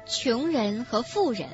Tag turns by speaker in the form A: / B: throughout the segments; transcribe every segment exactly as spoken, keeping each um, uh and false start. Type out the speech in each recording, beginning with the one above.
A: 穷人和富人。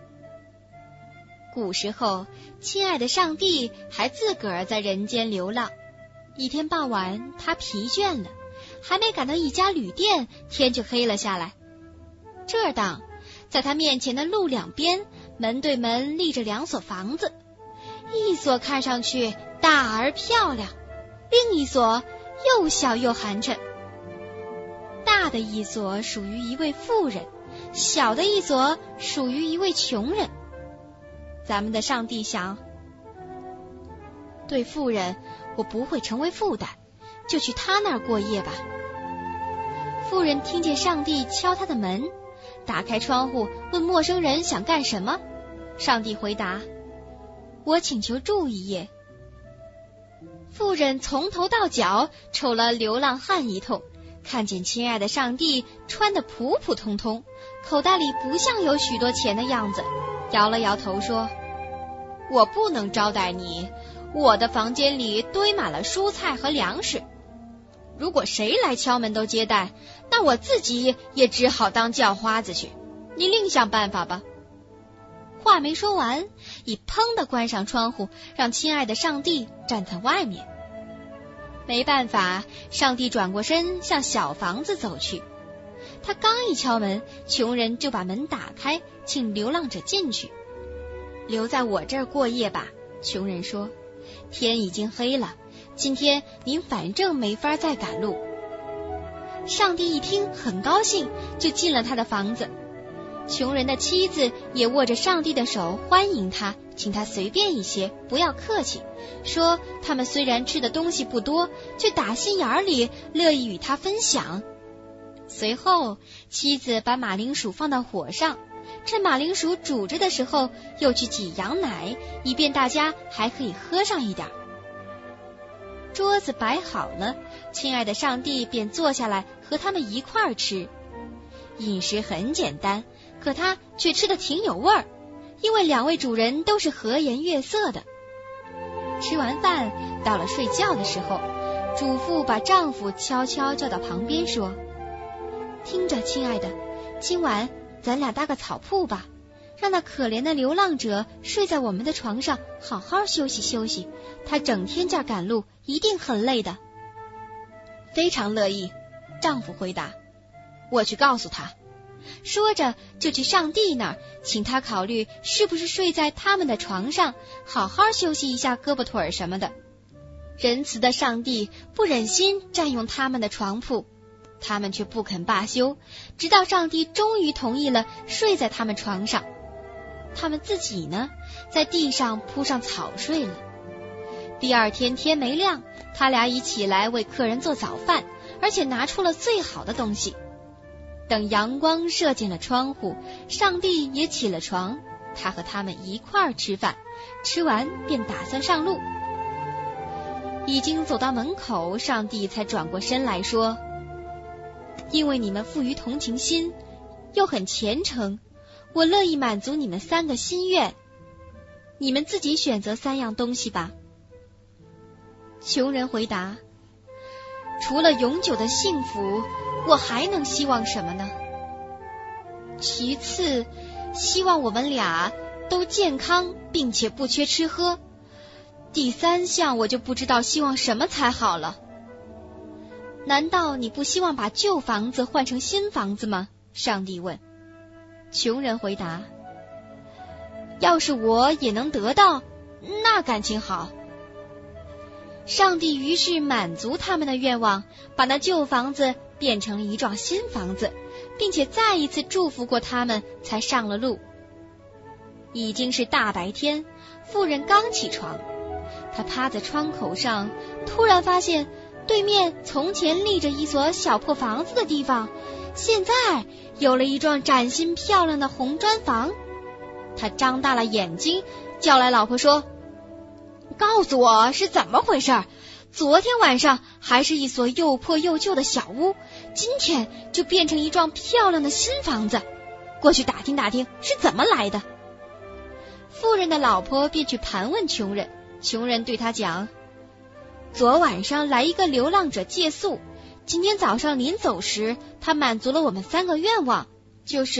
A: 古时候，亲爱的上帝还自个儿在人间流浪。一天傍晚，他疲倦了，还没赶到一家旅店，天就黑了下来。这当，在他面前的路两边，门对门立着两所房子，一所看上去大而漂亮，另一所又小又寒碜。大的一所属于一位富人，小的一所属于一位穷人。咱们的上帝想，对富人我不会成为负担，就去他那儿过夜吧。富人听见上帝敲他的门，打开窗户问陌生人想干什么。上帝回答，我请求住一夜。富人从头到脚瞅了流浪汉一通，看见亲爱的上帝穿得普普通通，口袋里不像有许多钱的样子，摇了摇头说，我不能招待你，我的房间里堆满了蔬菜和粮食，如果谁来敲门都接待，那我自己也只好当叫花子去，你另想办法吧。话没说完，已砰地关上窗户，让亲爱的上帝站在外面。没办法，上帝转过身向小房子走去。他刚一敲门，穷人就把门打开，请流浪者进去。留在我这儿过夜吧，穷人说，天已经黑了，今天您反正没法再赶路。上帝一听很高兴，就进了他的房子。穷人的妻子也握着上帝的手欢迎他，请他随便一些，不要客气，说他们虽然吃的东西不多，却打心眼里乐意与他分享。随后妻子把马铃薯放到火上，趁马铃薯煮着的时候，又去挤羊奶，以便大家还可以喝上一点。桌子摆好了，亲爱的上帝便坐下来和他们一块儿吃。饮食很简单，可他却吃得挺有味儿，因为两位主人都是和颜悦色的。吃完饭，到了睡觉的时候，主妇把丈夫悄悄叫到旁边说，听着，亲爱的，今晚咱俩搭个草铺吧，让那可怜的流浪者睡在我们的床上，好好休息休息，他整天这儿赶路，一定很累的。非常乐意，丈夫回答，我去告诉他。说着就去上帝那儿，请他考虑是不是睡在他们的床上，好好休息一下胳膊腿什么的。仁慈的上帝不忍心占用他们的床铺，他们却不肯罢休，直到上帝终于同意了睡在他们床上。他们自己呢，在地上铺上草睡了。第二天天没亮，他俩一起来为客人做早饭，而且拿出了最好的东西。等阳光射进了窗户，上帝也起了床，他和他们一块儿吃饭，吃完便打算上路。已经走到门口，上帝才转过身来说，因为你们富于同情心，又很虔诚，我乐意满足你们三个心愿，你们自己选择三样东西吧。穷人回答，除了永久的幸福，我还能希望什么呢？其次，希望我们俩都健康，并且不缺吃喝。第三项我就不知道希望什么才好了。难道你不希望把旧房子换成新房子吗？上帝问。穷人回答，要是我也能得到，那感情好。上帝于是满足他们的愿望，把那旧房子变成了一幢新房子，并且再一次祝福过他们，才上了路。已经是大白天，妇人刚起床，她趴在窗口上，突然发现对面从前立着一所小破房子的地方，现在有了一幢崭新漂亮的红砖房。她张大了眼睛，叫来老婆说，告诉我是怎么回事？昨天晚上还是一所又破又旧的小屋，今天就变成一幢漂亮的新房子，过去打听打听是怎么来的。妇人的老婆便去盘问穷人，穷人对他讲，昨晚上来一个流浪者借宿，今天早上临走时，他满足了我们三个愿望，就是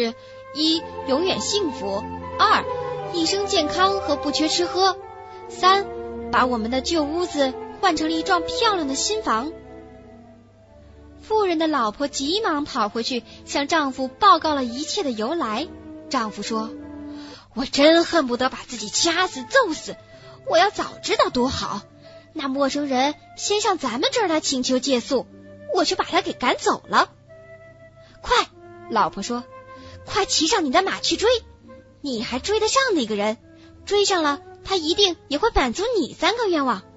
A: 一、永远幸福；二、一生健康和不缺吃喝；三、把我们的旧屋子换成了一幢漂亮的新房。妇人的老婆急忙跑回去，向丈夫报告了一切的由来。丈夫说：我真恨不得把自己掐死揍死，我要早知道多好。那陌生人先上咱们这儿来请求借宿，我却把他给赶走了。快，老婆说，快骑上你的马去追，你还追得上那个人，追上了他一定也会满足你三个愿望。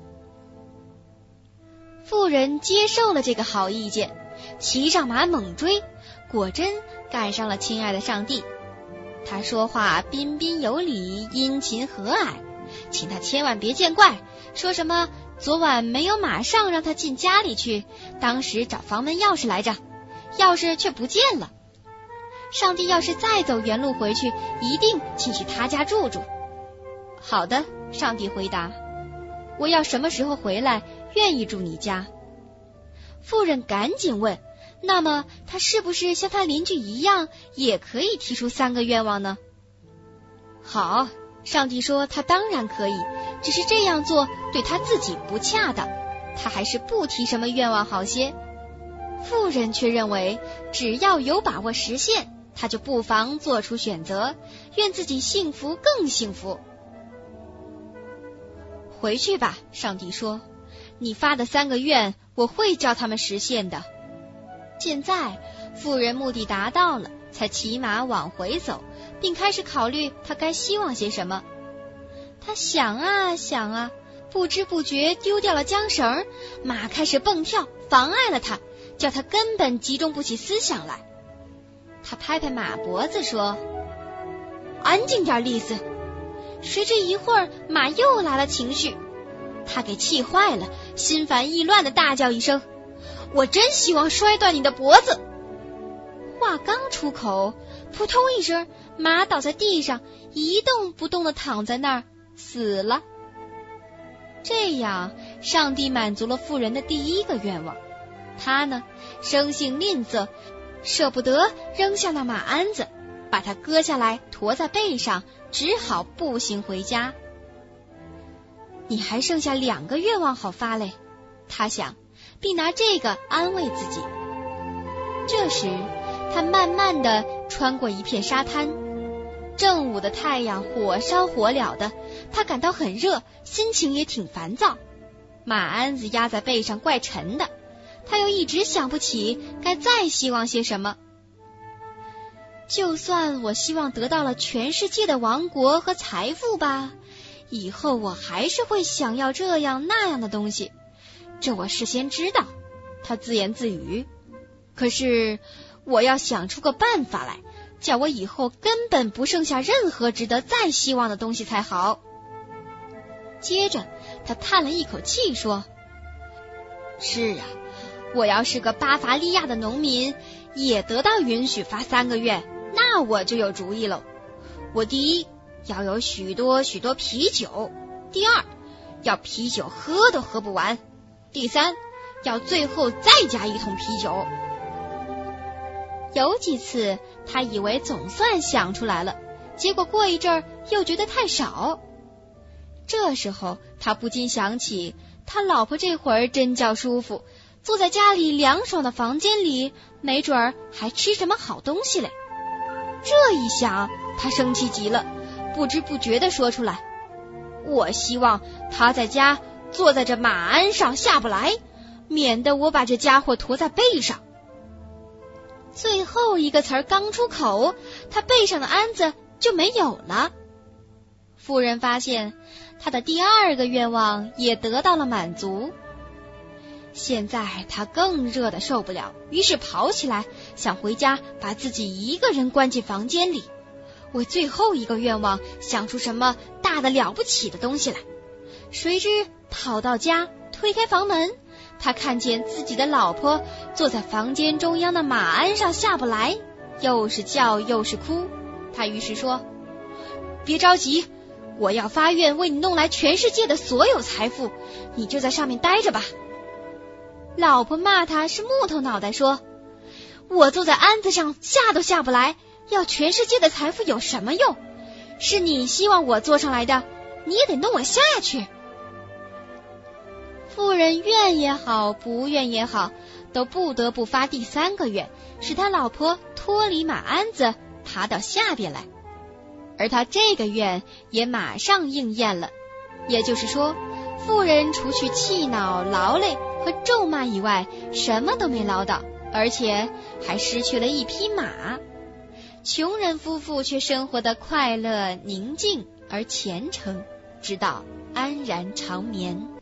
A: 妇人接受了这个好意见，骑上马猛追，果真赶上了亲爱的上帝。他说话彬彬有礼，殷勤和蔼，请他千万别见怪，说什么昨晚没有马上让他进家里去，当时找房门钥匙来着，钥匙却不见了。上帝要是再走原路回去，一定请去他家住住。好的，上帝回答，我要什么时候回来，愿意住你家。妇人赶紧问，那么他是不是像他邻居一样，也可以提出三个愿望呢？好，上帝说他当然可以，只是这样做对他自己不恰当，他还是不提什么愿望好些。妇人却认为，只要有把握实现，他就不妨做出选择，愿自己幸福更幸福。回去吧，上帝说，你发的三个愿，我会叫他们实现的。现在妇人目的达到了，才骑马往回走，并开始考虑他该希望些什么。他想啊想啊，不知不觉丢掉了缰绳，马开始蹦跳，妨碍了他，叫他根本集中不起思想来。他拍拍马脖子说，安静点，丽丝。谁知一会儿马又来了情绪，他给气坏了，心烦意乱的大叫一声，我真希望摔断你的脖子。话刚出口，扑通一声，马倒在地上，一动不动地躺在那儿，死了。这样，上帝满足了妇人的第一个愿望。他呢，生性吝啬，舍不得扔下那马鞍子，把它割下来驮在背上，只好步行回家。你还剩下两个愿望好发嘞，他想，并拿这个安慰自己。这时他慢慢地穿过一片沙滩，正午的太阳火烧火燎的，他感到很热，心情也挺烦躁。马鞍子压在背上怪沉的，他又一直想不起该再希望些什么。就算我希望得到了全世界的王国和财富吧，以后我还是会想要这样那样的东西，这我事先知道，他自言自语。可是我要想出个办法来，叫我以后根本不剩下任何值得再希望的东西才好。接着他叹了一口气说，是啊，我要是个巴伐利亚的农民，也得到允许发三个愿，那我就有主意了。我第一要有许多许多啤酒，第二要啤酒喝都喝不完，第三要最后再加一桶啤酒。有几次他以为总算想出来了，结果过一阵儿又觉得太少。这时候他不禁想起，他老婆这会儿真叫舒服，坐在家里凉爽的房间里，没准儿还吃什么好东西嘞。这一想，他生气极了，不知不觉地说出来，我希望他在家坐在这马鞍上下不来，免得我把这家伙驮在背上。最后一个词儿刚出口，他背上的鞍子就没有了。妇人发现他的第二个愿望也得到了满足。现在他更热得受不了，于是跑起来，想回家把自己一个人关进房间里，为最后一个愿望想出什么大的了不起的东西来。谁知跑到家，推开房门，他看见自己的老婆坐在房间中央的马鞍上下不来，又是叫又是哭。他于是说，别着急，我要发愿为你弄来全世界的所有财富，你就在上面待着吧。老婆骂他是木头脑袋，说，我坐在鞍子上下都下不来， 要全世界的财富有什么用？是你希望我坐上来的，你也得弄我下去。妇人愿也好，不愿也好，都不得不发第三个愿，使他老婆脱离马鞍子，爬到下边来。而他这个愿也马上应验了，也就是说，妇人除去气恼、劳累和咒骂以外，什么都没捞到，而且还失去了一匹马。穷人夫妇却生活得快乐、宁静而虔诚，直到安然长眠。